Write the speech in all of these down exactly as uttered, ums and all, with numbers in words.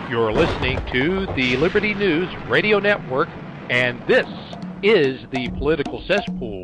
You're listening to the Liberty News Radio Network, and this is the Political Cesspool.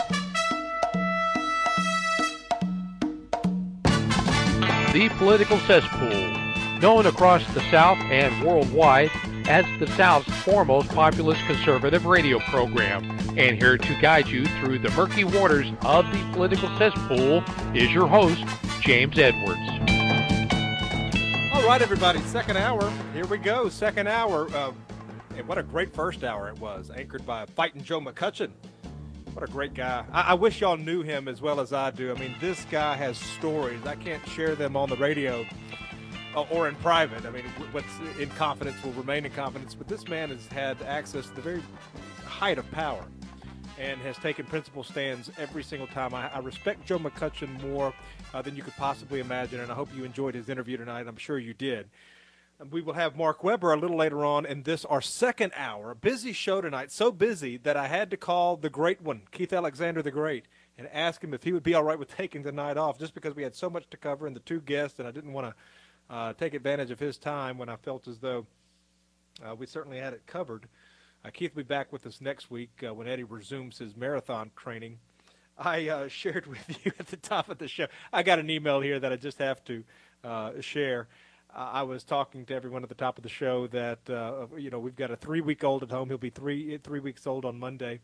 The Political Cesspool, known across the South and worldwide as the South's foremost populist conservative radio program. And here to guide you through the murky waters of the Political Cesspool is your host, James Edwards. All right, everybody, second hour. Here we go, second hour. Uh, and what a great first hour it was, anchored by Fighting Joe McCutcheon. What a great guy. I, I wish y'all knew him as well as I do. I mean, this guy has stories. I can't share them on the radio uh, or in private. I mean, what's in confidence will remain in confidence. But this man has had access to the very height of power and has taken principal stands every single time. I, I respect Joe McCutcheon more uh, than you could possibly imagine, and I hope you enjoyed his interview tonight. I'm sure you did. And we will have Mark Weber a little later on in this, our second hour. A busy show tonight, so busy that I had to call the great one, Keith Alexander the Great, and ask him if he would be all right with taking the night off, just because we had so much to cover and the two guests, and I didn't want to uh, take advantage of his time when I felt as though uh, we certainly had it covered. Uh, Keith will be back with us next week uh, when Eddie resumes his marathon training. I uh, shared with you at the top of the show. I got an email here that I just have to uh, share. Uh, I was talking to everyone at the top of the show that, uh, you know, we've got a three-week-old at home. He'll be three three weeks old on Monday.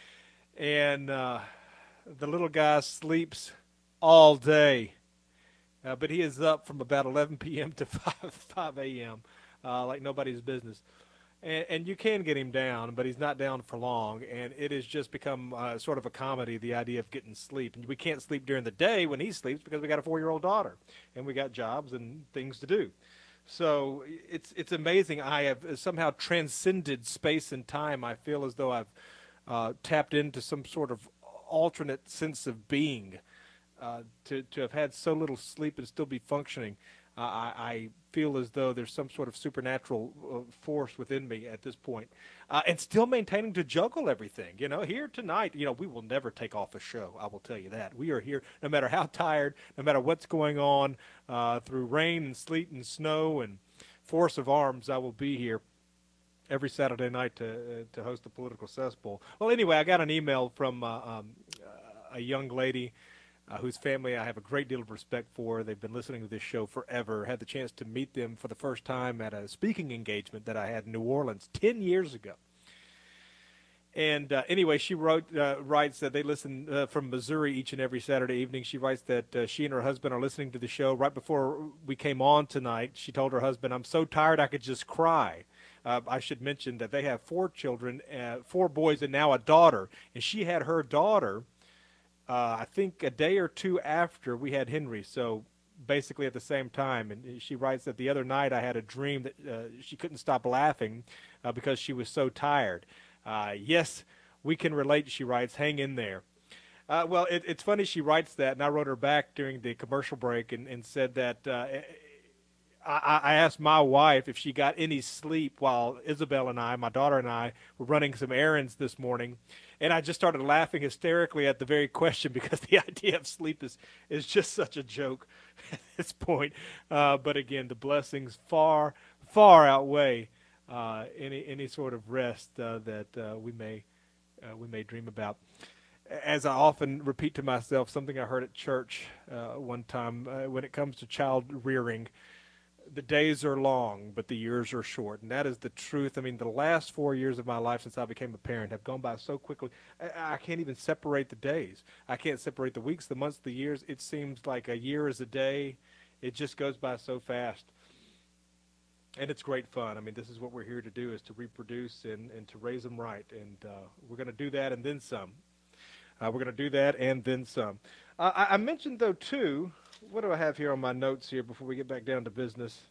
And uh, the little guy sleeps all day. Uh, but he is up from about eleven p.m. to five a.m. Uh, like nobody's business. And, and you can get him down, but he's not down for long. And it has just become uh, sort of a comedy, the idea of getting sleep. And we can't sleep during the day when he sleeps because we got a four-year-old daughter, and we got jobs and things to do. So it's it's amazing. I have somehow transcended space and time. I feel as though I've uh, tapped into some sort of alternate sense of being. Uh, to, to have had so little sleep and still be functioning, uh, I, I feel as though there's some sort of supernatural uh, force within me at this point. Uh, and still maintaining to juggle everything. You know, here tonight, you know, we will never take off a show, I will tell you that. We are here no matter how tired, no matter what's going on, uh, through rain and sleet and snow and force of arms, I will be here every Saturday night to, uh, to host the Political Cesspool. Well, anyway, I got an email from uh, um, a young lady Uh, whose family I have a great deal of respect for. They've been listening to this show forever. Had the chance to meet them for the first time at a speaking engagement that I had in New Orleans ten years ago. And uh, anyway, she wrote, uh, writes that they listen uh, from Missouri each and every Saturday evening. She writes that uh, she and her husband are listening to the show. Right before we came on tonight, she told her husband, "I'm so tired I could just cry." Uh, I should mention that they have four children, uh, four boys and now a daughter. And she had her daughter Uh, I think a day or two after we had Henry, so basically at the same time. And she writes that the other night I had a dream that uh, she couldn't stop laughing uh, because she was so tired. Uh, yes, we can relate, she writes. Hang in there. Uh, well, it, it's funny she writes that, and I wrote her back during the commercial break and, and said that uh, I, I asked my wife if she got any sleep while Isabel and I, my daughter and I, were running some errands this morning. And I just started laughing hysterically at the very question because the idea of sleep is, is just such a joke at this point. Uh, but again, the blessings far, far outweigh uh, any any sort of rest uh, that uh, we may uh, we may dream about. As I often repeat to myself, something I heard at church uh, one time, uh, when it comes to child rearing, the days are long, but the years are short. And that is the truth. I mean, the last four years of my life since I became a parent have gone by so quickly. I, I can't even separate the days. I can't separate the weeks, the months, the years. It seems like a year is a day. It just goes by so fast. And it's great fun. I mean, this is what we're here to do, is to reproduce and, and to raise them right. And uh, we're going to do that and then some. Uh, we're going to do that and then some. Uh, I, I mentioned, though, too, what do I have here on my notes here before we get back down to business?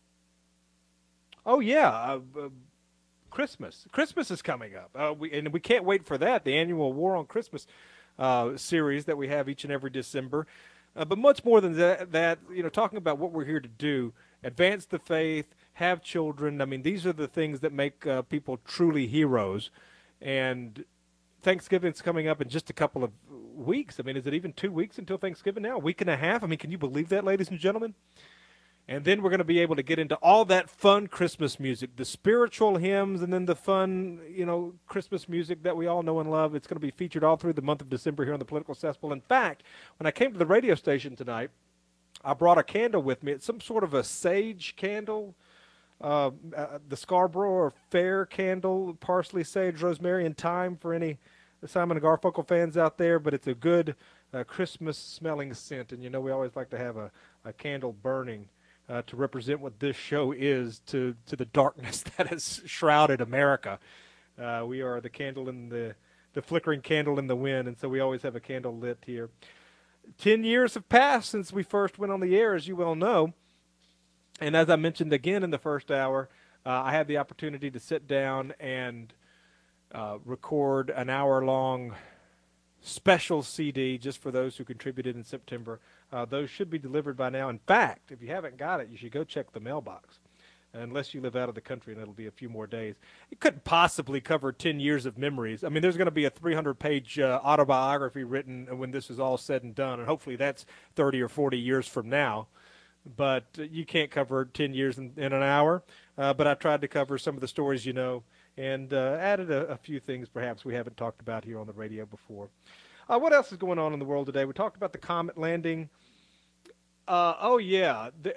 Oh, yeah, uh, uh, Christmas. Christmas is coming up, uh, we, and we can't wait for that, the annual War on Christmas uh, series that we have each and every December. Uh, but much more than that, that, you know, talking about what we're here to do, advance the faith, have children. I mean, these are the things that make uh, people truly heroes. And Thanksgiving's coming up in just a couple of weeks. I mean, is it even two weeks until Thanksgiving now? A week and a half? I mean, can you believe that, ladies and gentlemen? And then we're going to be able to get into all that fun Christmas music, the spiritual hymns, and then the fun, you know, Christmas music that we all know and love. It's going to be featured all through the month of December here on the Political Cesspool. In fact, when I came to the radio station tonight, I brought a candle with me. It's some sort of a sage candle, uh, uh, the Scarborough Fair candle, parsley, sage, rosemary, and thyme for any Simon and Garfunkel fans out there. But it's a good uh, Christmas-smelling scent, and you know we always like to have a, a candle burning Uh, to represent what this show is to, to the darkness that has shrouded America. Uh, we are the candle in the, the flickering candle in the wind, and so we always have a candle lit here. Ten years have passed since we first went on the air, as you well know. And as I mentioned again in the first hour, uh, I had the opportunity to sit down and uh, record an hour-long special C D just for those who contributed in September. Uh, those should be delivered by now. In fact, if you haven't got it, you should go check the mailbox, unless you live out of the country, and it'll be a few more days. It couldn't possibly cover ten years of memories. I mean, there's going to be a three hundred page uh, autobiography written when this is all said and done, and hopefully that's thirty or forty years from now. But uh, you can't cover ten years in, in an hour. Uh, but I tried to cover some of the stories you know, and uh, added a, a few things perhaps we haven't talked about here on the radio before. Uh, what else is going on in the world today? We talked about the comet landing. Uh, oh, yeah. The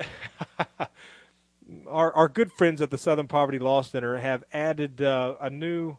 our, our good friends at the Southern Poverty Law Center have added uh, a new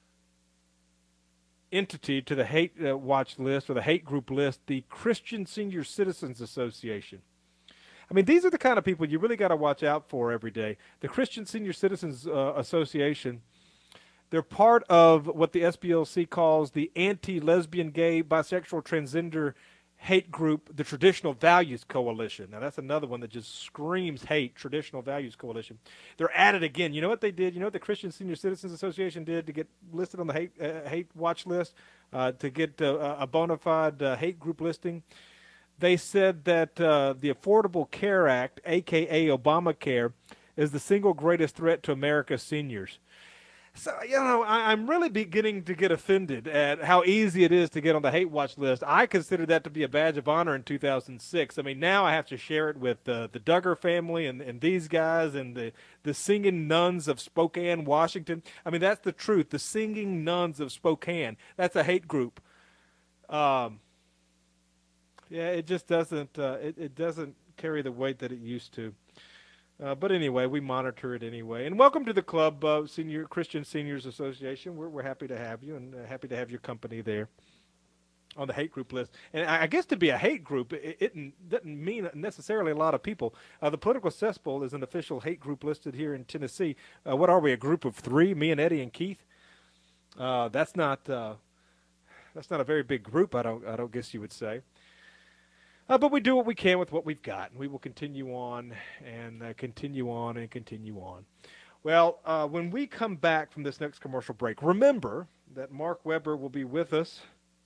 entity to the hate uh, watch list, or the hate group list, the Christian Senior Citizens Association. I mean, these are the kind of people you really got to watch out for every day. The Christian Senior Citizens uh, Association, they're part of what the S B L C calls the anti-lesbian, gay, bisexual, transgender hate group, the Traditional Values Coalition. Now, that's another one that just screams hate, Traditional Values Coalition. They're at it again. You know what they did? You know what the Christian Senior Citizens Association did to get listed on the hate, uh, hate watch list, uh, to get uh, a bona fide uh, hate group listing? They said that uh, the Affordable Care Act, a k a. Obamacare, is the single greatest threat to America's seniors. So, you know, I, I'm really beginning to get offended at how easy it is to get on the hate watch list. I considered that to be a badge of honor in two thousand six. I mean, now I have to share it with uh, the Duggar family and, and these guys and the, the Singing Nuns of Spokane, Washington. I mean, that's the truth. The Singing Nuns of Spokane. That's a hate group. Um, yeah, it just doesn't, uh, it, it doesn't carry the weight that it used to. Uh, but anyway, we monitor it anyway. And welcome to the club, uh, Senior Christian Seniors Association. We're, we're happy to have you, and uh, happy to have your company there on the hate group list. And I, I guess to be a hate group, it, it doesn't mean necessarily a lot of people. Uh, the Political Cesspool is an official hate group listed here in Tennessee. Uh, what are we, a group of three, me and Eddie and Keith? Uh, that's not uh, that's not a very big group, I don't I don't guess you would say. Uh, but we do what we can with what we've got, and we will continue on and uh, continue on and continue on. Well, uh, when we come back from this next commercial break, remember that Mark Weber will be with us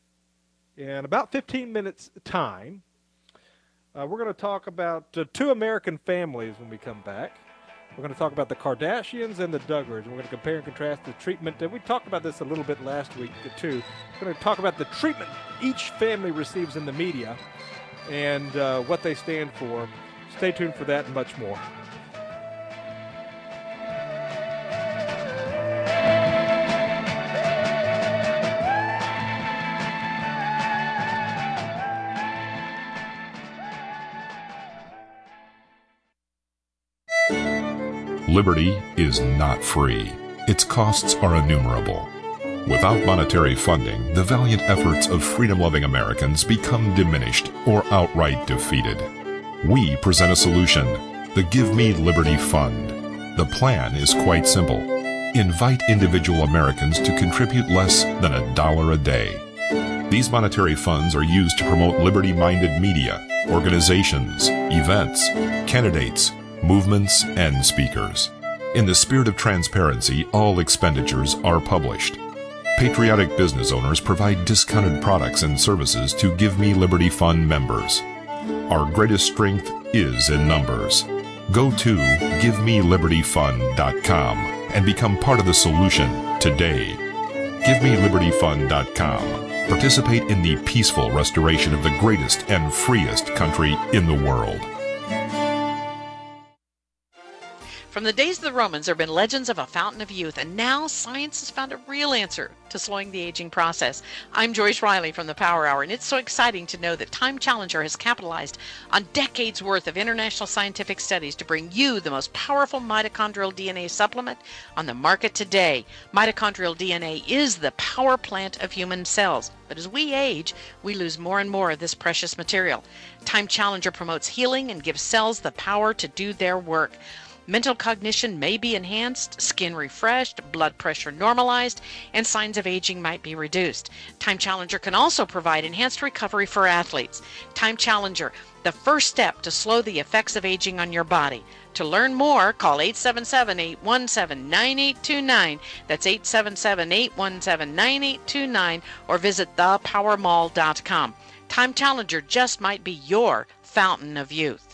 in about fifteen minutes' time. Uh, we're going to talk about uh, two American families when we come back. We're going to talk about the Kardashians and the Duggars, and we're going to compare and contrast the treatment. And we talked about this a little bit last week, too. We're going to talk about the treatment each family receives in the media and uh, what they stand for. Stay tuned for that and much more. Liberty is not free. Its costs are innumerable. Without monetary funding, the valiant efforts of freedom-loving Americans become diminished or outright defeated. We present a solution, the Give Me Liberty Fund. The plan is quite simple. Invite individual Americans to contribute less than a dollar a day. These monetary funds are used to promote liberty-minded media, organizations, events, candidates, movements, and speakers. In the spirit of transparency, all expenditures are published. Patriotic business owners provide discounted products and services to Give Me Liberty Fund members. Our greatest strength is in numbers. Go to give me liberty fund dot com and become part of the solution today. give me liberty fund dot com. Participate in the peaceful restoration of the greatest and freest country in the world. From the days of the Romans, there have been legends of a fountain of youth, and now science has found a real answer to slowing the aging process. I'm Joyce Riley from the Power Hour, and it's so exciting to know that Time Challenger has capitalized on decades worth of international scientific studies to bring you the most powerful mitochondrial D N A supplement on the market today. Mitochondrial D N A is the power plant of human cells, but as we age, we lose more and more of this precious material. Time Challenger promotes healing and gives cells the power to do their work. Mental cognition may be enhanced, skin refreshed, blood pressure normalized, and signs of aging might be reduced. Time Challenger can also provide enhanced recovery for athletes. Time Challenger, the first step to slow the effects of aging on your body. To learn more, call eight seven seven, eight one seven, nine eight two nine. That's eight seven seven, eight one seven, nine eight two nine, or visit the power mall dot com. Time Challenger just might be your fountain of youth.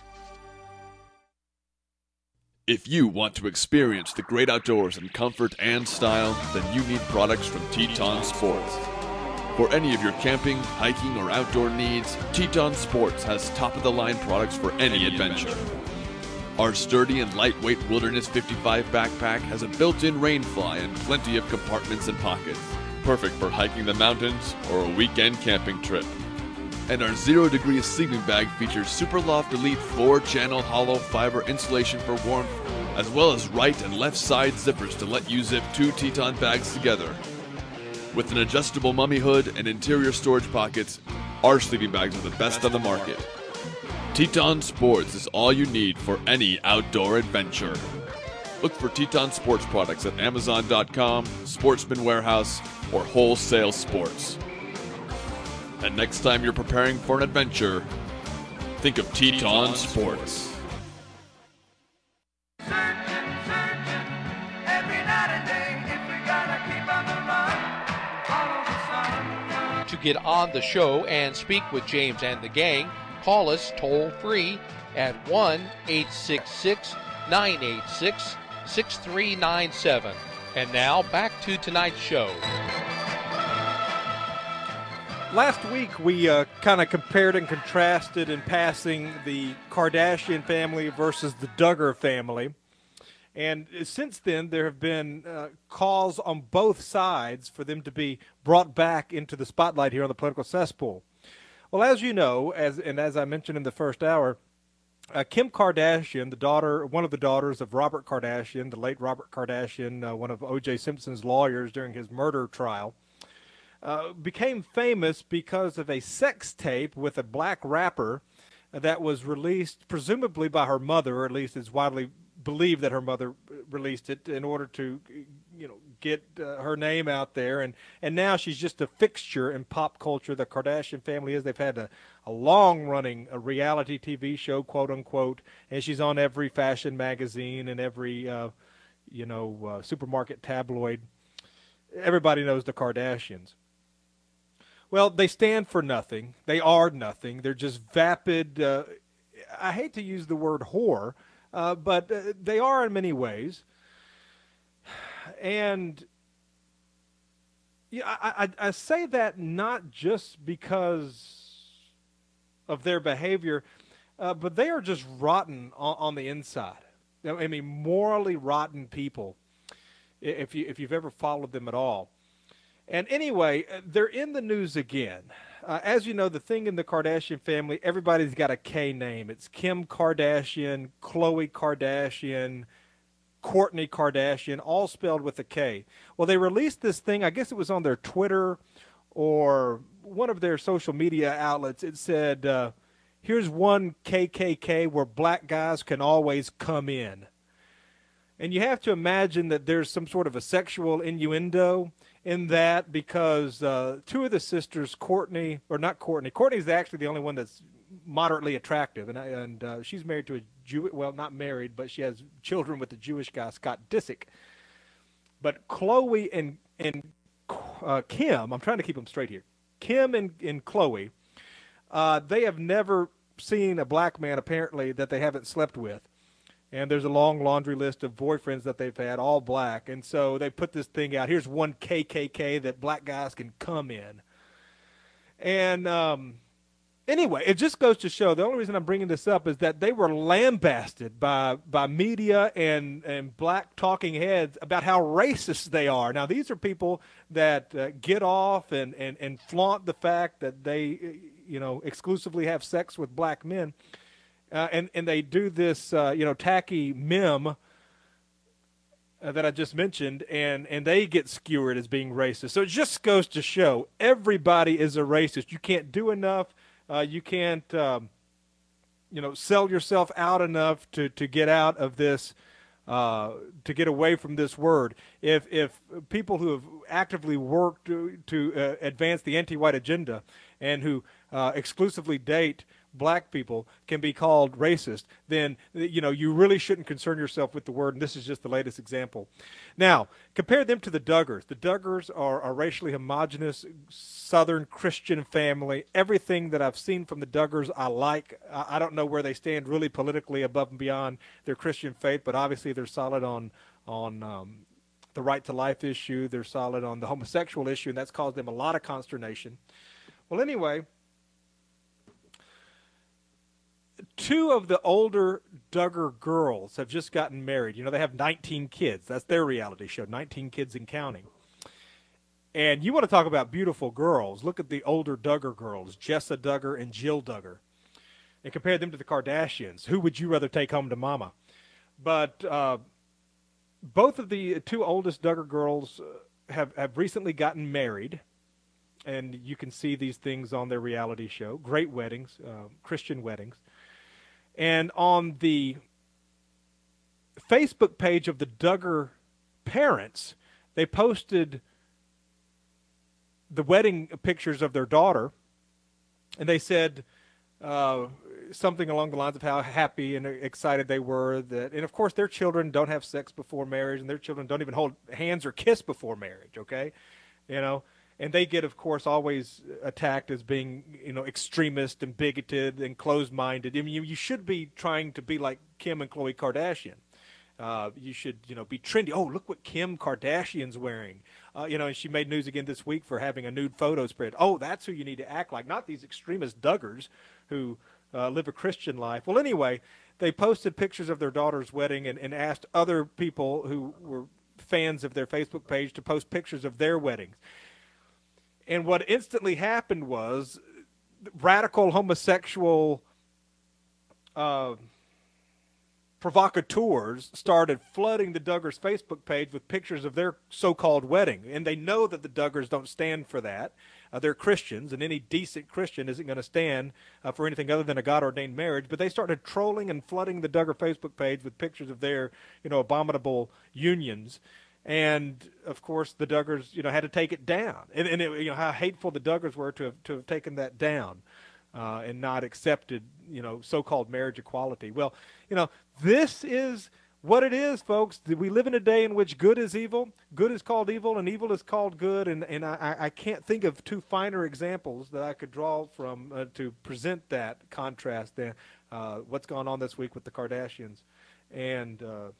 If you want to experience the great outdoors in comfort and style, then you need products from Teton Sports. For any of your camping, hiking, or outdoor needs, Teton Sports has top-of-the-line products for any adventure. Our sturdy and lightweight Wilderness fifty-five backpack has a built-in rain fly and plenty of compartments and pockets, perfect for hiking the mountains or a weekend camping trip. And our Zero Degree sleeping bag features Superloft Elite four channel hollow fiber insulation for warmth, as well as right and left side zippers to let you zip two Teton bags together. With an adjustable mummy hood and interior storage pockets, our sleeping bags are the best on the market. Teton Sports is all you need for any outdoor adventure. Look for Teton Sports products at amazon dot com, Sportsman Warehouse, or Wholesale Sports. And next time you're preparing for an adventure, think of Teton Sports. To get on the show and speak with James and the gang, call us toll free at one eight six six, nine eight six, six three nine seven. And now back to tonight's show. Last week, we uh, kind of compared and contrasted in passing the Kardashian family versus the Duggar family. And since then, there have been uh, calls on both sides for them to be brought back into the spotlight here on the political cesspool. Well, as you know, as and as I mentioned in the first hour, uh, Kim Kardashian, the daughter, one of the daughters of Robert Kardashian, the late Robert Kardashian, uh, one of O J Simpson's lawyers during his murder trial, Uh, became famous because of a sex tape with a black rapper that was released presumably by her mother, or at least it's widely believed that her mother released it in order to, you know, get uh, her name out there. And, and now she's just a fixture in pop culture. The Kardashian family is. They've had a, a long-running a reality T V show, quote-unquote, and she's on every fashion magazine and every, uh, you know, uh, supermarket tabloid. Everybody knows the Kardashians. Well, they stand for nothing. They are nothing. They're just vapid. Uh, I hate to use the word whore, uh, but uh, they are in many ways. And yeah, I, I, I say that not just because of their behavior, uh, but they are just rotten on, on the inside. I mean, morally rotten people, if you if you've ever followed them at all. And anyway, they're in the news again. Uh, as you know, the thing in the Kardashian family, everybody's got a K name. It's Kim Kardashian, Khloe Kardashian, Kourtney Kardashian, all spelled with a K. Well, they released this thing, I guess it was on their Twitter or one of their social media outlets. It said, uh, here's one K K K where black guys can always come in. And you have to imagine that there's some sort of a sexual innuendo in that, because uh, two of the sisters, Kourtney, or not Kourtney, Kourtney's actually the only one that's moderately attractive, and and uh, she's married to a Jew, well, not married, but she has children with the Jewish guy, Scott Disick. But Khloe and, and uh, Kim, I'm trying to keep them straight here, Kim and, and Khloe, uh, they have never seen a black man, apparently, that they haven't slept with. And there's a long laundry list of boyfriends that they've had, all black. And so they put this thing out. Here's one K K K that black guys can come in. And um, Anyway, it just goes to show, the only reason I'm bringing this up is that they were lambasted by by media and, and black talking heads about how racist they are. Now, these are people that uh, get off and, and, and flaunt the fact that they, you know, exclusively have sex with black men. Uh, and, and they do this, uh, you know, tacky meme uh, that I just mentioned, and, and they get skewered as being racist. So it just goes to show everybody is a racist. You can't do enough. Uh, you can't, um, you know, sell yourself out enough to, to get out of this, uh, to get away from this word. If if people who have actively worked to, to uh, advance the anti-white agenda and who uh, exclusively date black people can be called racist, then, you know, you really shouldn't concern yourself with the word, and this is just the latest example. Now, compare them to the Duggars. The Duggars are a racially homogenous Southern Christian family. Everything that I've seen from the Duggars I like. I don't know where they stand really politically above and beyond their Christian faith, but obviously they're solid on, on um, the right to life issue. They're solid on the homosexual issue, and that's caused them a lot of consternation. Well, anyway, two of the older Duggar girls have just gotten married. You know, they have nineteen kids. That's their reality show, nineteen kids and counting. And you want to talk about beautiful girls. Look at the older Duggar girls, Jessa Duggar and Jill Duggar, and compare them to the Kardashians. Who would you rather take home to mama? But uh, both of the two oldest Duggar girls have, have recently gotten married. And you can see these things on their reality show. Great weddings, uh, Christian weddings. And on the Facebook page of the Duggar parents, they posted the wedding pictures of their daughter, and they said uh, something along the lines of how happy and excited they were. That, and, of course, their children don't have sex before marriage, and their children don't even hold hands or kiss before marriage, okay? You know? And they get, of course, always attacked as being, you know, extremist and bigoted and closed-minded. I mean, you, you should be trying to be like Kim and Khloe Kardashian. Uh, you should, you know, be trendy. Oh, look what Kim Kardashian's wearing. Uh, you know, and she made news again this week for having a nude photo spread. Oh, that's who you need to act like, not these extremist Duggars who uh, live a Christian life. Well, anyway, they posted pictures of their daughter's wedding and, and asked other people who were fans of their Facebook page to post pictures of their weddings. And what instantly happened was radical homosexual uh, provocateurs started flooding the Duggars' Facebook page with pictures of their so-called wedding. And they know that the Duggars don't stand for that. Uh, they're Christians, and any decent Christian isn't going to stand uh, for anything other than a God-ordained marriage. But they started trolling and flooding the Duggar Facebook page with pictures of their, you know, abominable unions. And, of course, the Duggars, you know, had to take it down. And, and it, you know, how hateful the Duggars were to have, to have taken that down uh, and not accepted, you know, so-called marriage equality. Well, you know, this is what it is, folks. We live in a day in which good is evil, good is called evil, and evil is called good. And, and I, I can't think of two finer examples that I could draw from uh, to present that contrast than uh, what's gone on this week with the Kardashians and uh,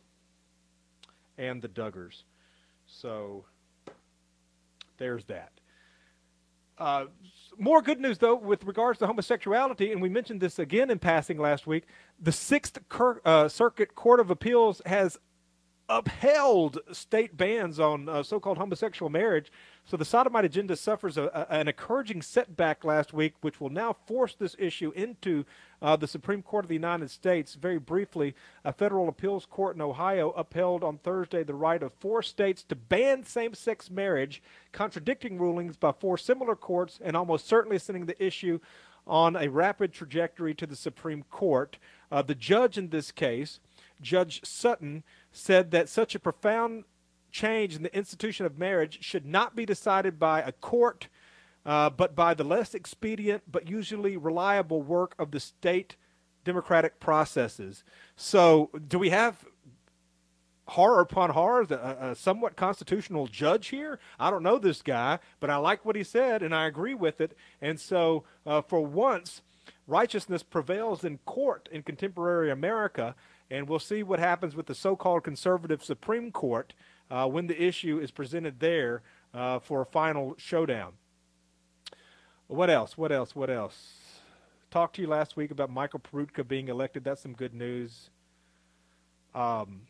and the Duggars. So there's that. Uh, more good news, though, with regards to homosexuality, and we mentioned this again in passing last week. The Sixth Cur- uh, Circuit Court of Appeals has upheld state bans on uh, so-called homosexual marriage. So the sodomite agenda suffers a, a, an encouraging setback last week, which will now force this issue into uh, the Supreme Court of the United States. Very briefly, a federal appeals court in Ohio upheld on Thursday the right of four states to ban same-sex marriage, contradicting rulings by four similar courts and almost certainly sending the issue on a rapid trajectory to the Supreme Court. Uh, the judge in this case, Judge Sutton, said that such a profound change in the institution of marriage should not be decided by a court, uh, but by the less expedient but usually reliable work of the state democratic processes. So do we have horror upon horror, a, a somewhat constitutional judge here? I don't know this guy, but I like what he said, and I agree with it. And so uh, for once, righteousness prevails in court in contemporary America, and we'll see what happens with the so-called conservative Supreme Court uh, when the issue is presented there uh, for a final showdown. What else? What else? What else? talked to you last week about Michael Peroutka being elected. That's some good news. Um,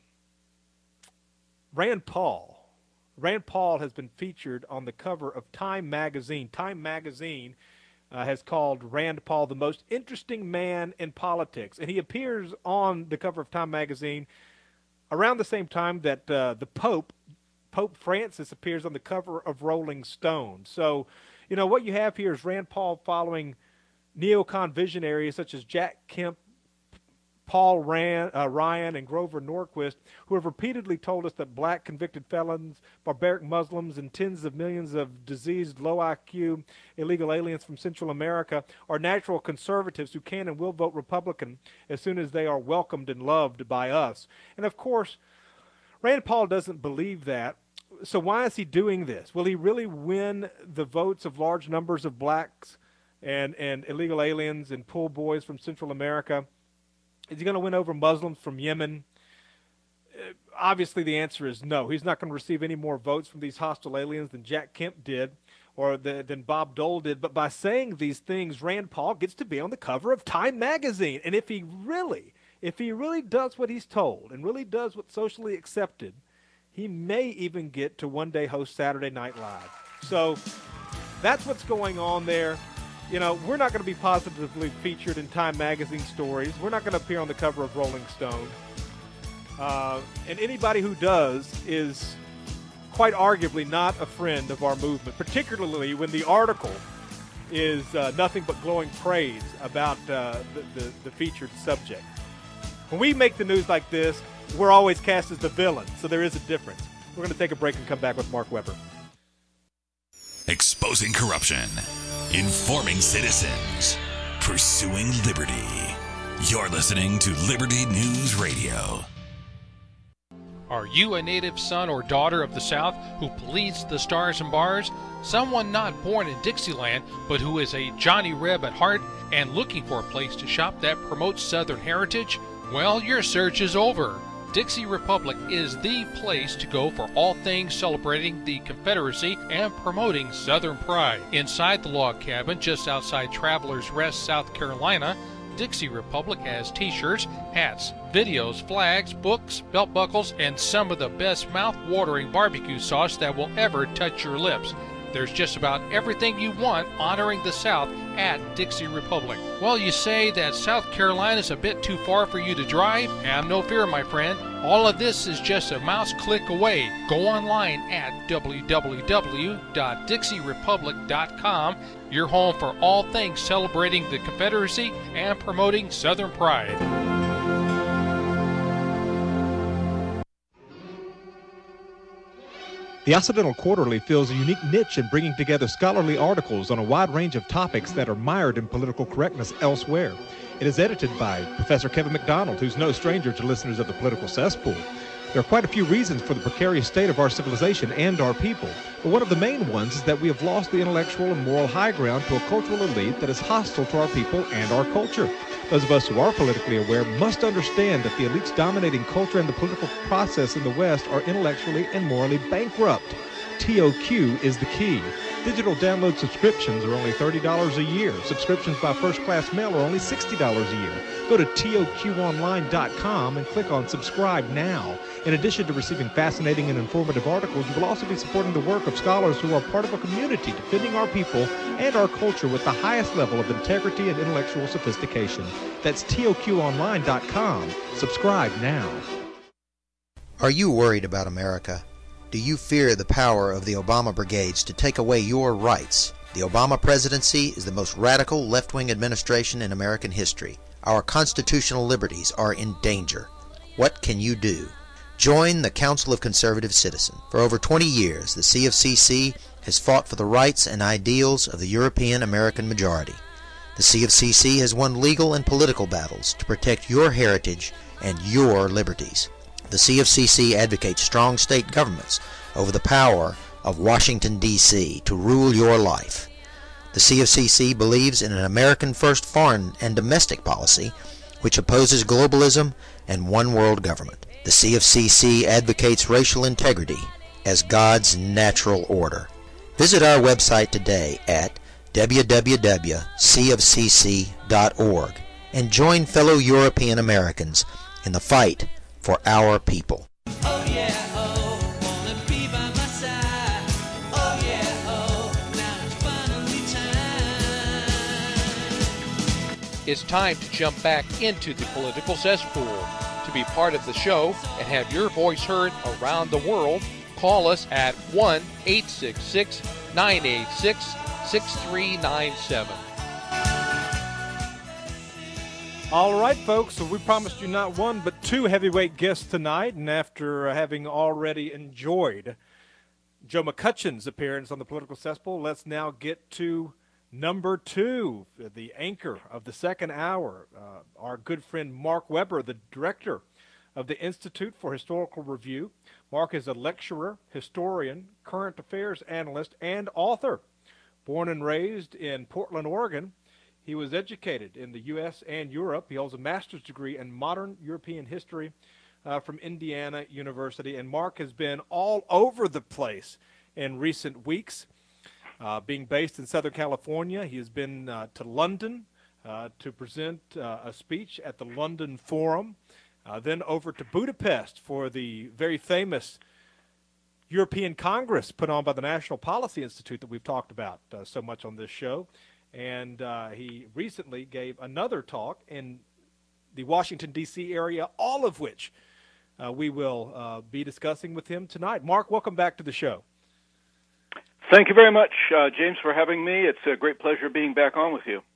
Rand Paul. Rand Paul has been featured on the cover of Time magazine. Time magazine uh, has called Rand Paul the most interesting man in politics. And he appears on the cover of Time magazine around the same time that uh, the Pope, Pope Francis, appears on the cover of Rolling Stone. So, you know, what you have here is Rand Paul following neocon visionaries such as Jack Kemp, Paul Rand, uh, Ryan, and Grover Norquist, who have repeatedly told us that black convicted felons, barbaric Muslims, and tens of millions of diseased, low I Q, illegal aliens from Central America are natural conservatives who can and will vote Republican as soon as they are welcomed and loved by us. And, of course, Rand Paul doesn't believe that. So why is he doing this? Will he really win the votes of large numbers of blacks and, and illegal aliens and pool boys from Central America? Is he going to win over Muslims from Yemen? Uh, obviously, the answer is no. He's not going to receive any more votes from these hostile aliens than Jack Kemp did or the, than Bob Dole did. But by saying these things, Rand Paul gets to be on the cover of Time magazine. And if he really, if he really does what he's told and really does what's socially accepted, he may even get to one day host Saturday Night Live. So that's what's going on there. You know, we're not going to be positively featured in Time magazine stories. We're not going to appear on the cover of Rolling Stone. Uh, and anybody who does is quite arguably not a friend of our movement, particularly when the article is uh, nothing but glowing praise about uh, the, the, the featured subject. When we make the news like this, we're always cast as the villain, so there is a difference. We're going to take a break and come back with Mark Weber. Exposing corruption. Informing citizens. Pursuing liberty. You're listening to Liberty News Radio. Are you a native son or daughter of the South who bleeds the stars and bars? Someone not born in Dixieland, but who is a Johnny Reb at heart and looking for a place to shop that promotes Southern heritage? Well, your search is over. Dixie Republic is the place to go for all things celebrating the Confederacy and promoting Southern pride. Inside the log cabin just outside Travelers Rest, South Carolina, Dixie Republic has t-shirts, hats, videos, flags, books, belt buckles, and some of the best mouth-watering barbecue sauce that will ever touch your lips. There's just about everything you want honoring the South at Dixie Republic. Well, you say that South Carolina's a bit too far for you to drive? Have no fear, my friend. All of this is just a mouse click away. Go online at w w w dot dixie republic dot com, your home for all things celebrating the Confederacy and promoting Southern pride. The Occidental Quarterly fills a unique niche in bringing together scholarly articles on a wide range of topics that are mired in political correctness elsewhere. It is edited by Professor Kevin McDonald, who's no stranger to listeners of the Political Cesspool. There are quite a few reasons for the precarious state of our civilization and our people, but one of the main ones is that we have lost the intellectual and moral high ground to a cultural elite that is hostile to our people and our culture. Those of us who are politically aware must understand that the elites dominating culture and the political process in the West are intellectually and morally bankrupt. T O Q is the key. Digital download subscriptions are only thirty dollars a year. Subscriptions by first-class mail are only sixty dollars a year. Go to T O Q online dot com and click on Subscribe Now. In addition to receiving fascinating and informative articles, you will also be supporting the work of scholars who are part of a community defending our people and our culture with the highest level of integrity and intellectual sophistication. That's T O Q online dot com. Subscribe now. Are you worried about America? Do you fear the power of the Obama brigades to take away your rights? The Obama presidency is the most radical left-wing administration in American history. Our constitutional liberties are in danger. What can you do? Join the Council of Conservative Citizens. For over twenty years, the C of C C has fought for the rights and ideals of the European American majority. The C of C C has won legal and political battles to protect your heritage and your liberties. The C of C C advocates strong state governments over the power of Washington, D C to rule your life. The C of C C believes in an American-first foreign and domestic policy which opposes globalism and one-world government. The C of C C advocates racial integrity as God's natural order. Visit our website today at w w w dot c of c c dot org, and join fellow European Americans in the fight for our people. Oh yeah, oh, wanna be by my side. Oh yeah, oh, now it's finally time. It's time to jump back into the political cesspool. To be part of the show and have your voice heard around the world, call us at one eight six six, nine eight six, six three nine seven. All right, folks, so we promised you not one but two heavyweight guests tonight, and after having already enjoyed Joe McCutcheon's appearance on the Political Cesspool, let's now get to number two, the anchor of the second hour, uh, our good friend Mark Weber, the director of the Institute for Historical Review. Mark is a lecturer, historian, current affairs analyst, and author. Born and raised in Portland, Oregon, he was educated in the U S and Europe. He holds a master's degree in modern European history uh, from Indiana University. And Mark has been all over the place in recent weeks. Uh, being based in Southern California, he has been uh, to London uh, to present uh, a speech at the London Forum, uh, then over to Budapest for the very famous European Congress put on by the National Policy Institute that we've talked about uh, so much on this show. And uh, he recently gave another talk in the Washington, D C area, all of which uh, we will uh, be discussing with him tonight. Mark, welcome back to the show. Thank you very much, uh, James, for having me. It's a great pleasure being back on with you.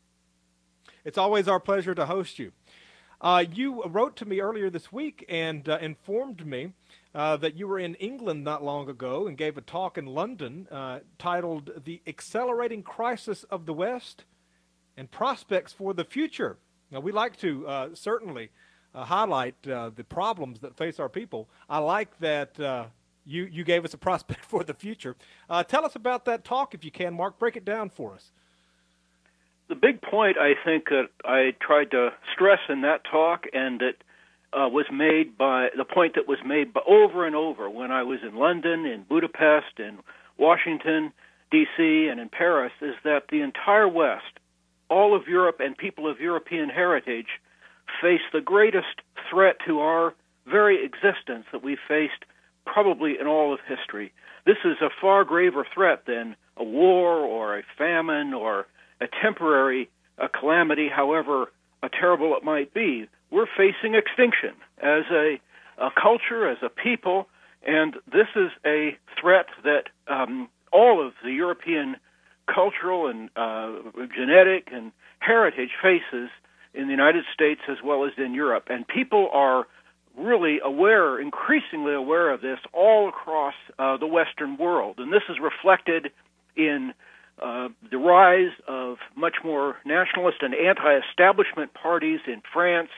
It's always our pleasure to host you. Uh, you wrote to me earlier this week and uh, informed me uh, that you were in England not long ago and gave a talk in London uh, titled The Accelerating Crisis of the West and Prospects for the Future. Now, we like to uh, certainly uh, highlight uh, the problems that face our people. I like that uh, you, you gave us a prospect for the future. Uh, tell us about that talk, if you can, Mark. Break it down for us. The big point, I think, that I tried to stress in that talk, and that uh, was made by the point that was made by, over and over when I was in London, in Budapest, in Washington, D C, and in Paris, is that the entire West, all of Europe and people of European heritage, face the greatest threat to our very existence that we've faced probably in all of history. This is a far graver threat than a war or a famine or a temporary a calamity, however uh, terrible it might be. We're facing extinction as a, a culture, as a people, and this is a threat that um, all of the European cultural and uh, genetic and heritage faces in the United States as well as in Europe. And people are really aware, increasingly aware of this all across uh, the Western world. And this is reflected in Uh, the rise of much more nationalist and anti-establishment parties in France,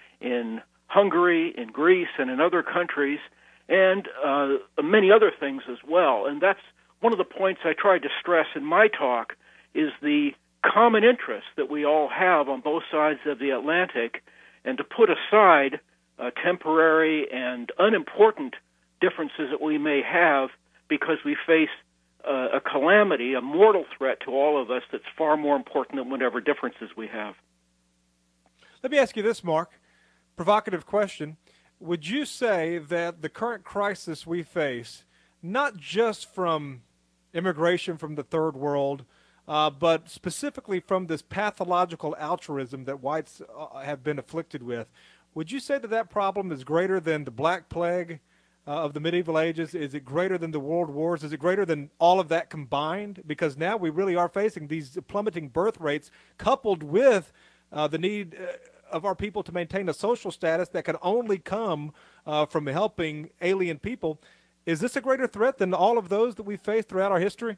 in Hungary, in Greece, and in other countries, and uh, many other things as well. And that's one of the points I tried to stress in my talk, is the common interest that we all have on both sides of the Atlantic, and to put aside uh, temporary and unimportant differences that we may have because we face Uh, a calamity, a mortal threat to all of us that's far more important than whatever differences we have. Let me ask you this, Mark. Provocative question. Would you say that the current crisis we face, not just from immigration from the third world, uh, but specifically from this pathological altruism that whites uh, have been afflicted with, would you say that that problem is greater than the Black Plague Uh, of the medieval ages? Is it greater than the world wars? Is it greater than all of that combined? Because now we really are facing these plummeting birth rates coupled with uh, the need uh, of our people to maintain a social status that can only come uh, from helping alien people. Is this a greater threat than all of those that we've faced throughout our history?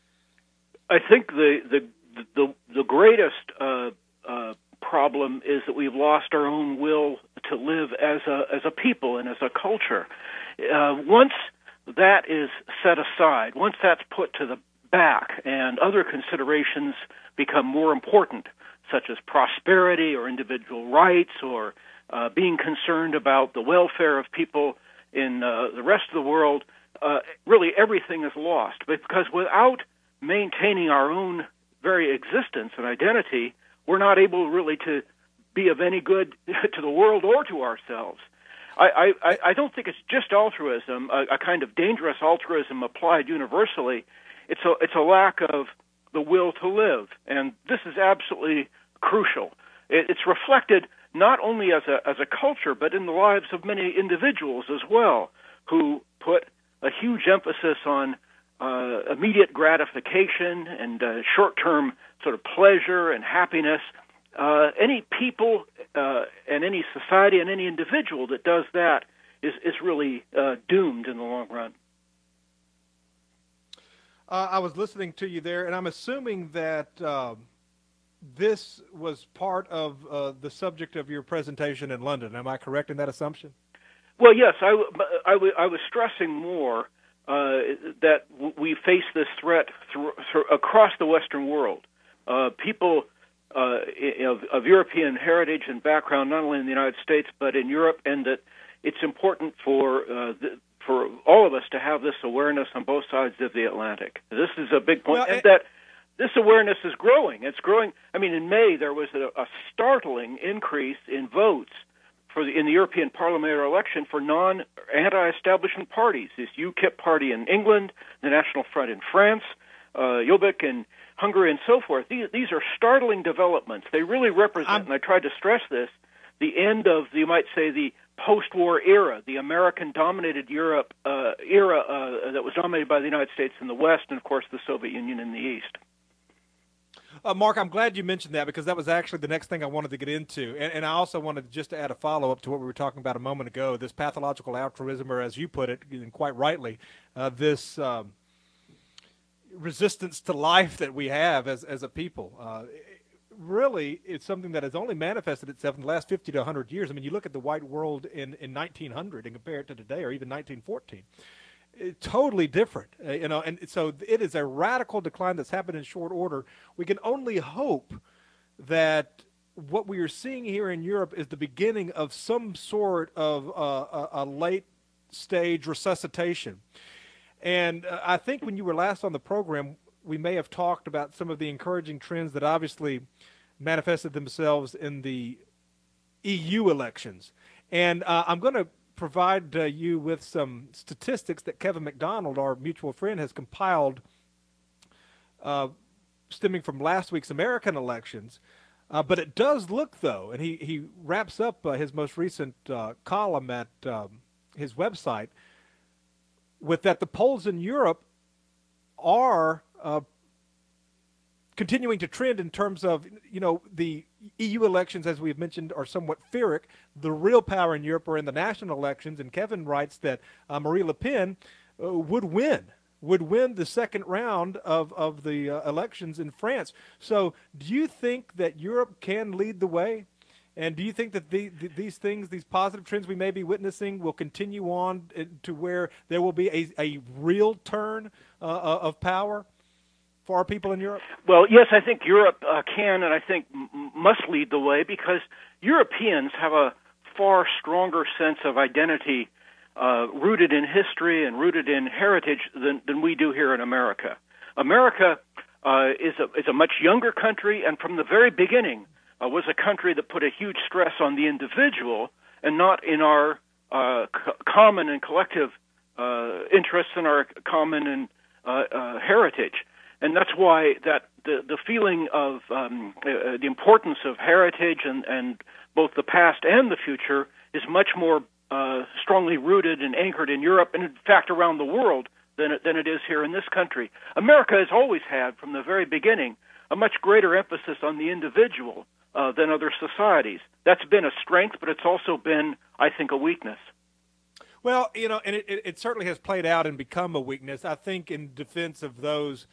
I think the the the, the greatest uh, uh, problem is that we've lost our own will to live as a as a people and as a culture. Uh, once that is set aside, once that's put to the back and other considerations become more important, such as prosperity or individual rights or uh, being concerned about the welfare of people in uh, the rest of the world, uh, really everything is lost. Because without maintaining our own very existence and identity, we're not able really to be of any good to the world or to ourselves. I, I, I don't think it's just altruism, a, a kind of dangerous altruism applied universally. It's a, it's a lack of the will to live, and this is absolutely crucial. It, it's reflected not only as a, as a culture, but in the lives of many individuals as well, who put a huge emphasis on uh, immediate gratification and uh, short-term sort of pleasure and happiness. Uh, any people uh, and any society and any individual that does that is, is really uh, doomed in the long run. Uh, I was listening to you there, and I'm assuming that uh, this was part of uh, the subject of your presentation in London. Am I correct in that assumption? Well, yes. I, w- I, w- I was stressing more uh, that w- we face this threat through, through, across the Western world. Uh, people uh, of, of European heritage and background, not only in the United States but in Europe, and that it's important for uh, the, for all of us to have this awareness on both sides of the Atlantic. This is a big point, well, and that this awareness is growing. It's growing. I mean, in May there was a, a startling increase in votes for the, in the European parliamentary election for non-anti-establishment parties. This UKIP party in England, the National Front in France, uh, Jobbik in Hungary, and so forth. These, these are startling developments. They really represent, I'm, and I tried to stress this, the end of, you might say, the post-war era, the American-dominated Europe uh, era uh, that was dominated by the United States in the West and, of course, the Soviet Union in the East. Uh, Mark, I'm glad you mentioned that because that was actually the next thing I wanted to get into. And, and I also wanted just to add a follow-up to what we were talking about a moment ago, this pathological altruism, or as you put it, and quite rightly, uh, this um, resistance to life that we have as, as a people. Uh, really, it's something that has only manifested itself in the last fifty to one hundred years. I mean, you look at the white world in, in nineteen hundred and compare it to today, or even nineteen fourteen. It's totally different, uh, you know, and so it is a radical decline that's happened in short order. We can only hope that what we are seeing here in Europe is the beginning of some sort of uh, a, a late-stage resuscitation. And uh, I think when you were last on the program, we may have talked about some of the encouraging trends that obviously manifested themselves in the E U elections. And uh, I'm going to provide uh, you with some statistics that Kevin McDonald, our mutual friend, has compiled uh, stemming from last week's American elections. Uh, but it does look, though, and he, he wraps up uh, his most recent uh, column at um, his website with that the polls in Europe are uh, continuing to trend in terms of, you know, the E U elections, as we've mentioned, are somewhat Pyrrhic. The real power in Europe are in the national elections, and Kevin writes that uh, Marine Le Pen uh, would win, would win the second round of, of the uh, elections in France. So do you think that Europe can lead the way? And do you think that the, the, these things, these positive trends we may be witnessing will continue on to where there will be a, a real turn uh, of power for our people in Europe? Well, yes, I think Europe uh, can and I think m- must lead the way because Europeans have a far stronger sense of identity uh, rooted in history and rooted in heritage than, than we do here in America. America uh, is, a, is a much younger country, and from the very beginning uh, was a country that put a huge stress on the individual and not in our uh, c- common and collective uh, interests and our common and uh, uh, heritage. And that's why that the, the feeling of um, uh, the importance of heritage and, and both the past and the future is much more uh, strongly rooted and anchored in Europe and, in fact, around the world than it, than it is here in this country. America has always had, from the very beginning, a much greater emphasis on the individual uh, than other societies. That's been a strength, but it's also been, I think, a weakness. Well, you know, and it, it certainly has played out and become a weakness. I think in defense of those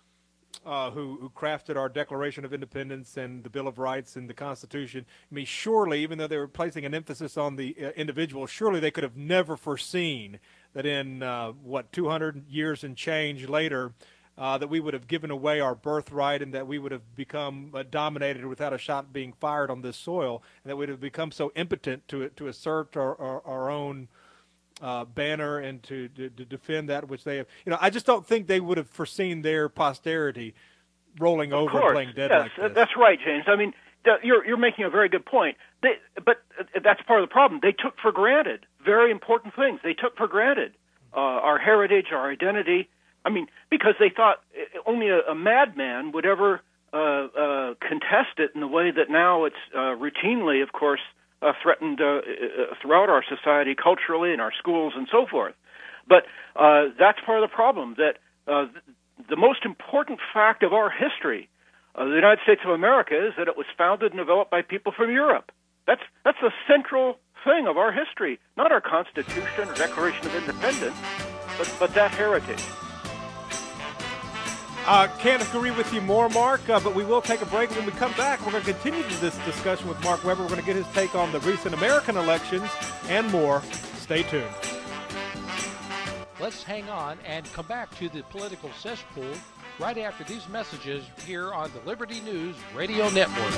Uh, who, who crafted our Declaration of Independence and the Bill of Rights and the Constitution. I mean, surely, even though they were placing an emphasis on the uh, individual, surely they could have never foreseen that in, uh, what, two hundred years and change later, uh, that we would have given away our birthright and that we would have become uh, dominated without a shot being fired on this soil, and that we would have become so impotent to, to assert our, our, our own Uh, banner and to, to, to defend that which they have. You know, I just don't think they would have foreseen their posterity rolling Of over course. and playing dead yes, like this. That's right, James. I mean, th- you're you're making a very good point. They, but uh, that's part of the problem. They took for granted very important things. They took for granted uh, our heritage, our identity. I mean, because they thought only a, a madman would ever uh, uh, contest it in the way that now it's uh, routinely, of course, uh, threatened uh, uh, throughout our society, culturally, in our schools, and so forth. But uh, that's part of the problem, that uh, the most important fact of our history, uh, the United States of America, is that it was founded and developed by people from Europe. That's that's the central thing of our history, not our Constitution or Declaration of Independence, but, but that heritage. Uh, can't agree with you more, Mark, uh, but we will take a break. When we come back, we're going to continue this discussion with Mark Weber. We're going to get his take on the recent American elections and more. Stay tuned. Let's hang on and come back to the political cesspool right after these messages here on the Liberty News Radio Network.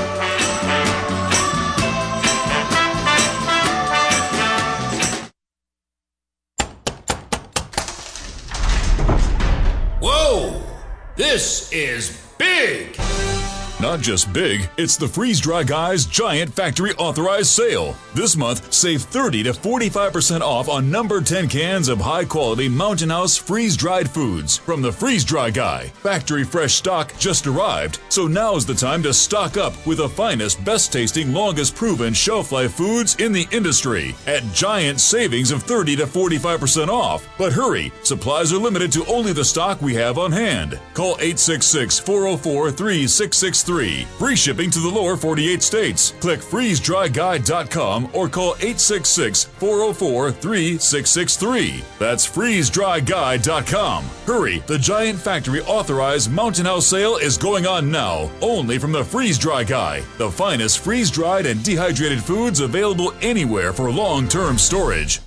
Whoa! This is big! Not just big, it's the Freeze Dry Guy's giant factory authorized sale. This month, save thirty to forty-five percent off on number ten cans of high quality Mountain House freeze dried foods from the Freeze Dry Guy. Factory fresh stock just arrived, so now's the time to stock up with the finest, best tasting, longest proven shelf life foods in the industry at giant savings of thirty to forty-five percent off. But hurry, supplies are limited to only the stock we have on hand. Call eight six six, four oh four, three six six three. Free shipping to the lower forty-eight states. Click freeze dry guy dot com or call eight six six, four oh four, three six six three. That's freeze dry guy dot com. Hurry, the giant factory authorized Mountain House sale is going on now, only from the Freeze Dry Guy, the finest freeze-dried and dehydrated foods available anywhere for long-term storage.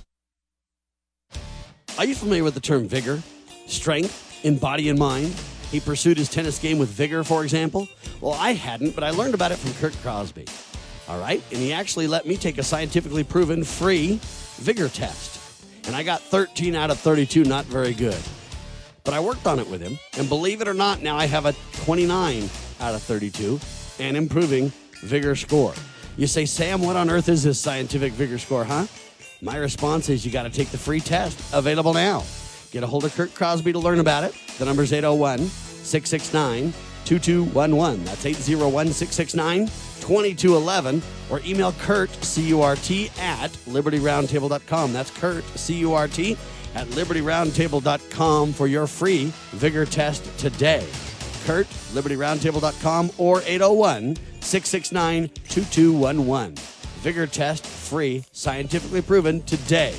Are you familiar with the term vigor, strength in body and mind? He pursued his tennis game with vigor, for example. Well, I hadn't, but I learned about it from Kurt Crosby. All right? And he actually let me take a scientifically proven free vigor test. And I got thirteen out of thirty-two, not very good. But I worked on it with him. And believe it or not, now I have a twenty-nine out of thirty-two and improving vigor score. You say, Sam, what on earth is this scientific vigor score, huh? My response is you got to take the free test, available now. Get a hold of Kurt Crosby to learn about it. The number's eight oh one, six six nine, two two one one. That's eight oh one, six six nine, two two one one. Or email Kurt, C U R T, at liberty roundtable dot com. That's Kurt, C U R T, at liberty roundtable dot com for your free vigor test today. Kurt, liberty roundtable dot com or eight oh one, six six nine, two two one one. Vigor test free, scientifically proven today.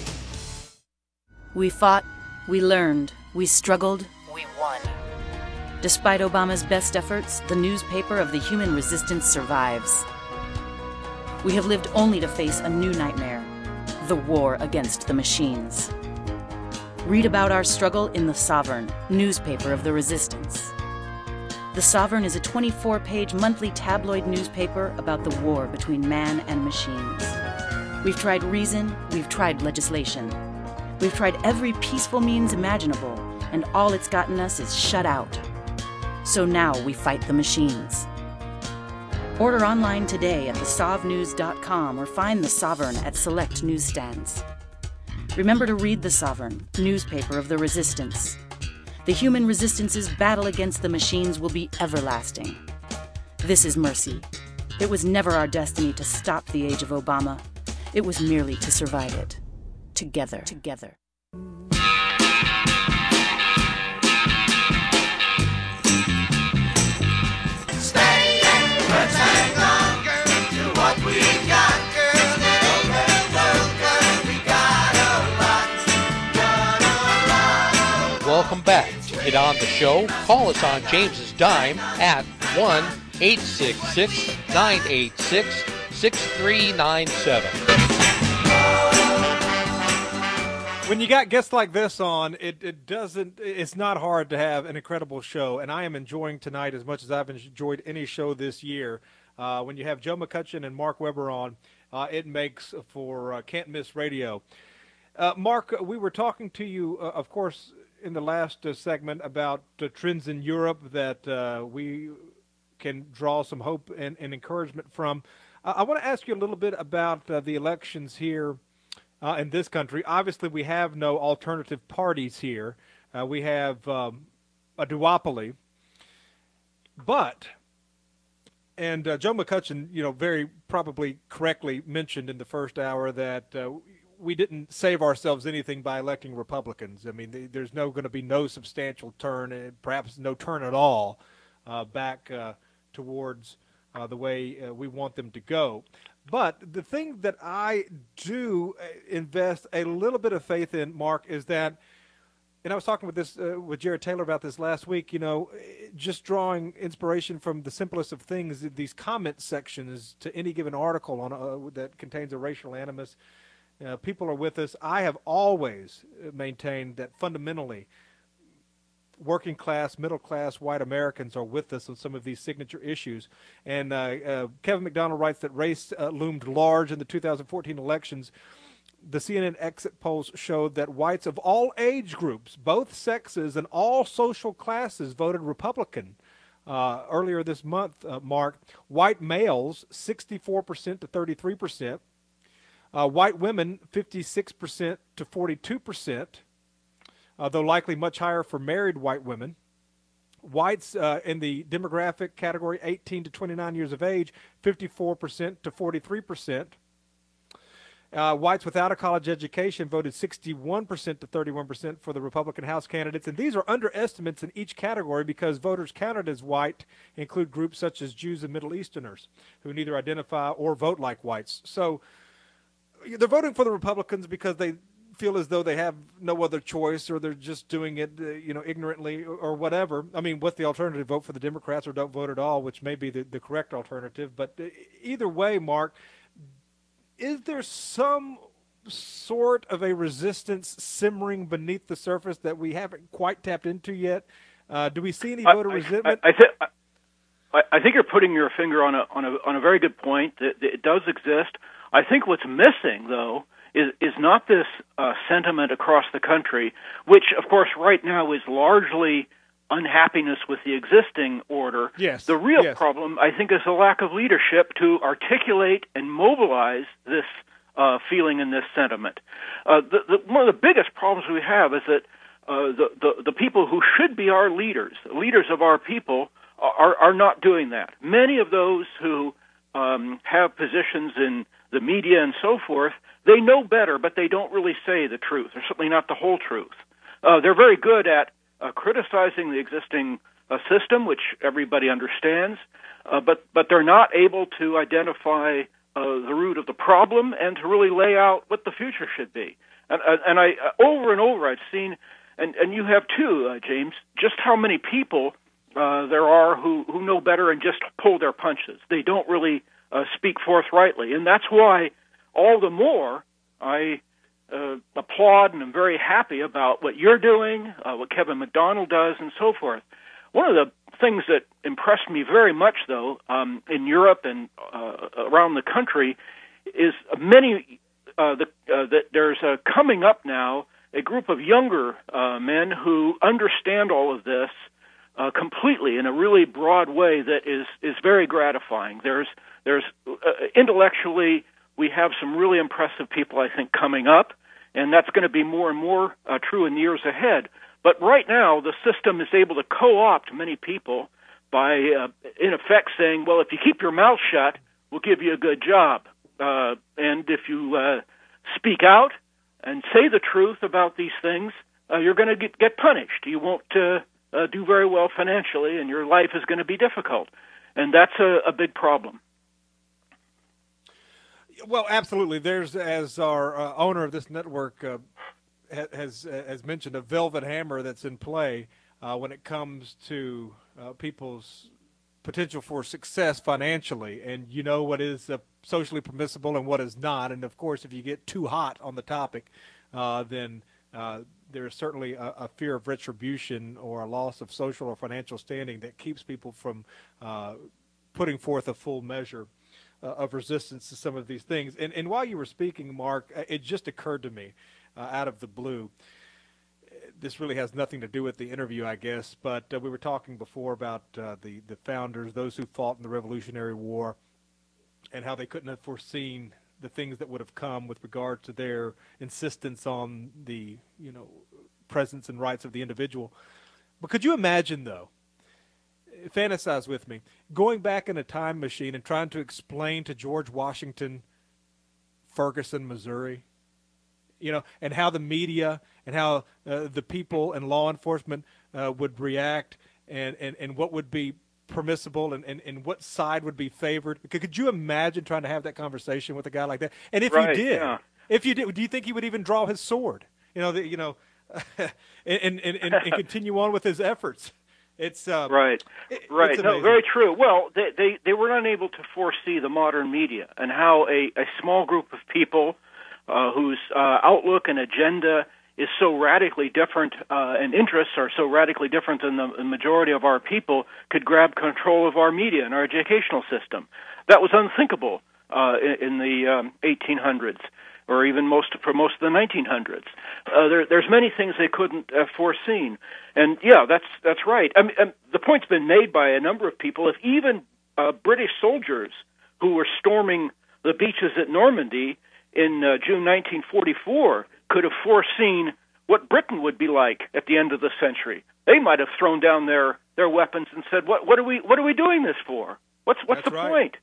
We fought, we learned, we struggled, we won. Despite Obama's best efforts, the newspaper of the human resistance survives. We have lived only to face a new nightmare, the war against the machines. Read about our struggle in The Sovereign, newspaper of the resistance. The Sovereign is a twenty-four page monthly tabloid newspaper about the war between man and machines. We've tried reason, we've tried legislation. We've tried every peaceful means imaginable, and all it's gotten us is shut out. So now we fight the machines. Order online today at the sov news dot com or find The Sovereign at select newsstands. Remember to read The Sovereign, newspaper of the resistance. The human resistance's battle against the machines will be everlasting. This is mercy. It was never our destiny to stop the age of Obama. It was merely to survive it. Together. Together. Stay and let's hang on, girl, to what we got, girl. It ain't the world, girl. We got a lot, got a lot. Welcome back. To get on the show, call us on James's dime at one eight six six, nine eight six, six three nine seven. When you got guests like this on, it, it doesn't, it's not hard to have an incredible show, and I am enjoying tonight as much as I've enjoyed any show this year. Uh, when you have Joe McCutcheon and Mark Weber on, uh, it makes for uh, can't miss radio. Uh, Mark, we were talking to you, uh, of course, in the last uh, segment about uh, trends in Europe that uh, we can draw some hope and, and encouragement from. Uh, I want to ask you a little bit about uh, the elections here uh, in this country. Obviously, we have no alternative parties here. Uh, we have um, a duopoly. But, and uh, Joe McCutcheon, you know, very probably correctly mentioned in the first hour that uh, we didn't save ourselves anything by electing Republicans. I mean, th- there's no going to be no substantial turn, and perhaps no turn at all, uh, back uh, towards uh, the way uh, we want them to go. But the thing that I do invest a little bit of faith in, Mark, is that, and I was talking with this uh, with Jared Taylor about this last week, you know, just drawing inspiration from the simplest of things, these comment sections to any given article on uh, that contains a racial animus. Uh, people are with us. I have always maintained that fundamentally working class, middle class, white Americans are with us on some of these signature issues. And uh, uh, Kevin McDonald writes that race uh, loomed large in the two thousand fourteen elections. The C N N exit polls showed that whites of all age groups, both sexes, and all social classes voted Republican. Uh, earlier this month, uh, Mark, white males, sixty-four percent to thirty-three percent. Uh, white women, fifty-six percent to forty-two percent, uh, though likely much higher for married white women. Whites uh, in the demographic category, eighteen to twenty-nine years of age, fifty-four percent to forty-three percent. Uh, whites without a college education voted sixty-one percent to thirty-one percent for the Republican House candidates. And these are underestimates in each category because voters counted as white include groups such as Jews and Middle Easterners who neither identify or vote like whites. So they're voting for the Republicans because they feel as though they have no other choice, or they're just doing it, uh, you know, ignorantly or, or whatever. I mean, what's the alternative? Vote for the Democrats or don't vote at all, which may be the, the correct alternative. But uh, either way, Mark, is there some sort of a resistance simmering beneath the surface that we haven't quite tapped into yet? Uh, do we see any voter I, resentment? I, I, th- I, I think you're putting your finger on a on a on a very good point. That it does exist. I think what's missing, though, is is not this uh, sentiment across the country, which, of course, right now is largely unhappiness with the existing order. Yes. The real yes. problem, I think, is a lack of leadership to articulate and mobilize this uh, feeling and this sentiment. Uh, the, the, one of the biggest problems we have is that uh, the, the the people who should be our leaders, leaders of our people, are are not doing that. Many of those who um, have positions in the media and so forth, they know better, but they don't really say the truth, or certainly not the whole truth. Uh, they're very good at uh, criticizing the existing uh, system, which everybody understands, uh, but but they're not able to identify uh, the root of the problem and to really lay out what the future should be. And, uh, and I uh, over and over I've seen, and, and you have too, uh, James, just how many people uh, there are who, who know better and just pull their punches. They don't really uh, speak forthrightly, and that's why all the more I uh, applaud and I'm very happy about what you're doing, uh, what Kevin McDonald does, and so forth. One of the things that impressed me very much, though, um, in Europe and uh, around the country, is many uh, the, uh, that there's uh, coming up now a group of younger uh, men who understand all of this uh, completely in a really broad way that is is very gratifying. There's there's uh, intellectually, we have some really impressive people, I think, coming up, and that's going to be more and more uh, true in the years ahead. But right now, the system is able to co-opt many people by, uh, in effect, saying, well, if you keep your mouth shut, we'll give you a good job. Uh, and if you uh, speak out and say the truth about these things, uh, you're going to get, get punished. You won't uh, uh, do very well financially, and your life is going to be difficult. And that's a, a big problem. Well, absolutely. There's, as our uh, owner of this network uh, has has mentioned, a velvet hammer that's in play uh, when it comes to uh, people's potential for success financially. And you know what is uh, socially permissible and what is not. And, of course, if you get too hot on the topic, uh, then uh, there is certainly a, a fear of retribution or a loss of social or financial standing that keeps people from uh, putting forth a full measure Uh, of resistance to some of these things. And, and while you were speaking, Mark, it just occurred to me uh, out of the blue. this really has nothing to do with the interview, I guess, but uh, we were talking before about uh, the, the founders, those who fought in the Revolutionary War, and how they couldn't have foreseen the things that would have come with regard to their insistence on the, you know, presence and rights of the individual. But could you imagine, though, fantasize with me, going back in a time machine and trying to explain to George Washington Ferguson, Missouri, you know, and how the media and how uh, the people and law enforcement uh, would react, and, and, and what would be permissible, and, and, and what side would be favored. Could, could you imagine trying to have that conversation with a guy like that? And if right, you did, yeah. if you did, do you think he would even draw his sword? You know, the, you know, and, and, and, and continue on with his efforts. It's uh, right, it, right. It's no, very true. Well, they, they they were unable to foresee the modern media and how a, a small group of people uh, whose uh, outlook and agenda is so radically different, uh, and interests are so radically different than the, the majority of our people, could grab control of our media and our educational system. That was unthinkable uh, in, in the um, eighteen hundreds. Or even most for most of the nineteen hundreds. Uh, there, there's many things they couldn't have foreseen, and yeah, that's that's right. I mean, um, the point's been made by a number of people. If even uh, British soldiers who were storming the beaches at Normandy in uh, June nineteen forty-four could have foreseen what Britain would be like at the end of the century, they might have thrown down their, their weapons and said, "What what are we what are we doing this for? What's what's that's the right. point?"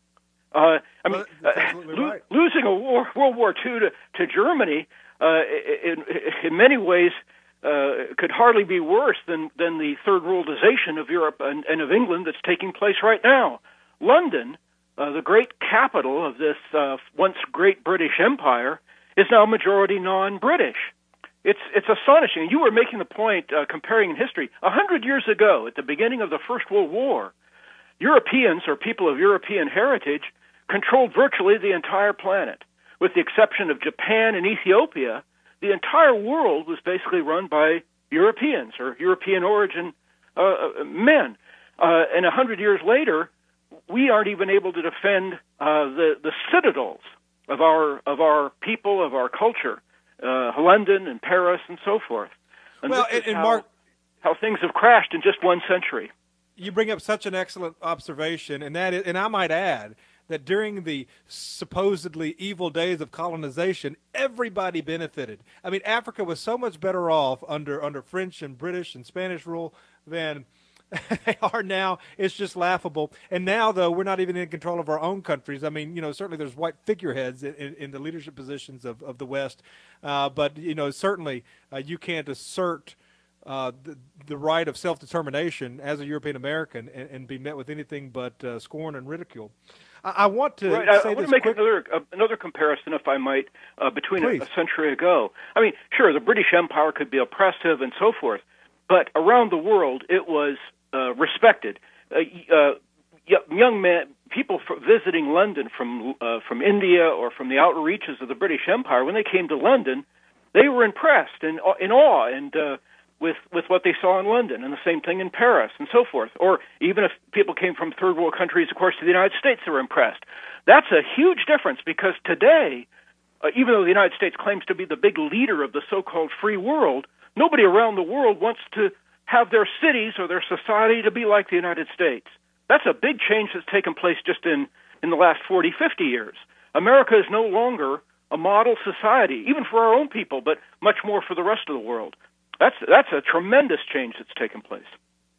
Uh, I mean, well, uh, lo- right. losing a war, World War Two to, to Germany, uh, in, in many ways, uh, could hardly be worse than, than the third worldization of Europe and, and of England that's taking place right now. London, uh, the great capital of this uh, once great British Empire, is now majority non-British. It's it's astonishing. You were making the point, uh, comparing in history. A hundred years ago, at the beginning of the First World War, Europeans, or people of European heritage, controlled virtually the entire planet. With the exception of Japan and Ethiopia, the entire world was basically run by Europeans or European origin uh, men. Uh, and a hundred years later, we aren't even able to defend uh, the the citadels of our of our people, of our culture, uh, London and Paris and so forth. And well, this and, is and how, Mark, how things have crashed in just one century. You bring up such an excellent observation, and that is, and I might add that during the supposedly evil days of colonization, everybody benefited. I mean, Africa was so much better off under under French and British and Spanish rule than they are now. It's just laughable. And now, though, we're not even in control of our own countries. I mean, you know, certainly there's white figureheads in, in, in the leadership positions of, of the West, uh, but, you know, certainly uh, you can't assert Uh, the, the right of self-determination as a European American and, and be met with anything but uh, scorn and ridicule. I, I want to right. say I, I want this to make quick. another uh, another comparison, if I might, uh, between a, Please. a century ago. I mean, sure, the British Empire could be oppressive and so forth, but around the world it was uh, respected. Uh, uh, young men, people f- visiting London from uh, from India or from the outer reaches of the British Empire, when they came to London, they were impressed and in awe and. Uh, with with what they saw in London, and the same thing in Paris, and so forth. Or even if people came from third world countries, of course, to the United States, they were impressed. That's a huge difference, because today, uh, even though the United States claims to be the big leader of the so-called free world, nobody around the world wants to have their cities or their society to be like the United States. That's a big change that's taken place just in, in the last forty, fifty years. America is no longer a model society, even for our own people, but much more for the rest of the world. That's that's a tremendous change that's taken place.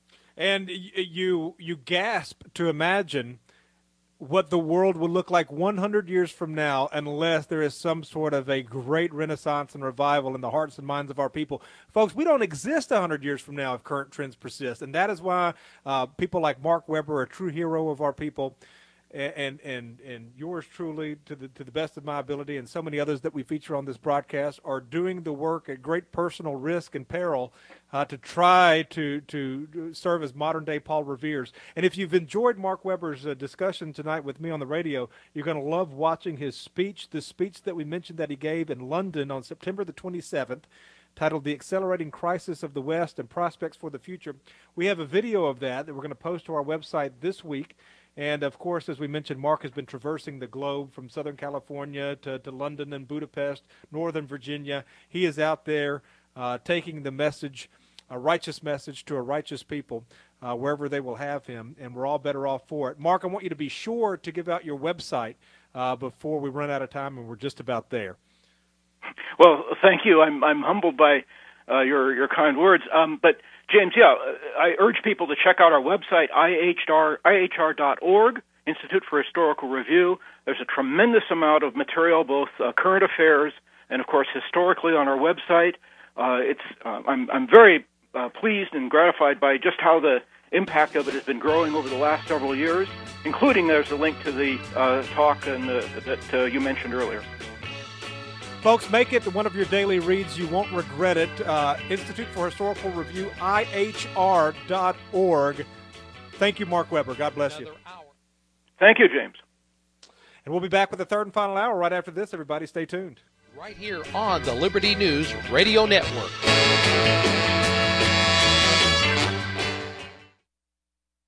And you you gasp to imagine what the world will look like one hundred years from now, unless there is some sort of a great renaissance and revival in the hearts and minds of our people. Folks, we don't exist one hundred years from now if current trends persist. And that is why uh, people like Mark Weber are a true hero of our people. And, and and yours truly, to the to the best of my ability, and so many others that we feature on this broadcast, are doing the work at great personal risk and peril uh, to try to to serve as modern day Paul Revere's. And if you've enjoyed Mark Weber's uh, discussion tonight with me on the radio, you're going to love watching his speech. The speech that we mentioned that he gave in London on September the twenty-seventh, titled "The Accelerating Crisis of the West and Prospects for the Future." We have a video of that that we're going to post to our website this week. And, of course, as we mentioned, Mark has been traversing the globe from Southern California to, to London and Budapest, Northern Virginia. He is out there uh, taking the message, a righteous message to a righteous people, uh, wherever they will have him, and we're all better off for it. Mark, I want you to be sure to give out your website uh, before we run out of time, and we're just about there. Well, thank you. I'm I'm humbled by uh, your your kind words. Um, but James, yeah, I urge people to check out our website, I H R I H R dot org, Institute for Historical Review. There's a tremendous amount of material, both uh, current affairs and, of course, historically on our website. Uh, it's uh, I'm I'm very uh, pleased and gratified by just how the impact of it has been growing over the last several years, including there's a link to the uh, talk and the, that uh, you mentioned earlier. Folks, make it one of your daily reads. You won't regret it. Uh, Institute for Historical Review, I H R dot org. Thank you, Mark Weber. God bless you. Thank you, James. And we'll be back with the third and final hour right after this. Everybody stay tuned. Right here on the Liberty News Radio Network.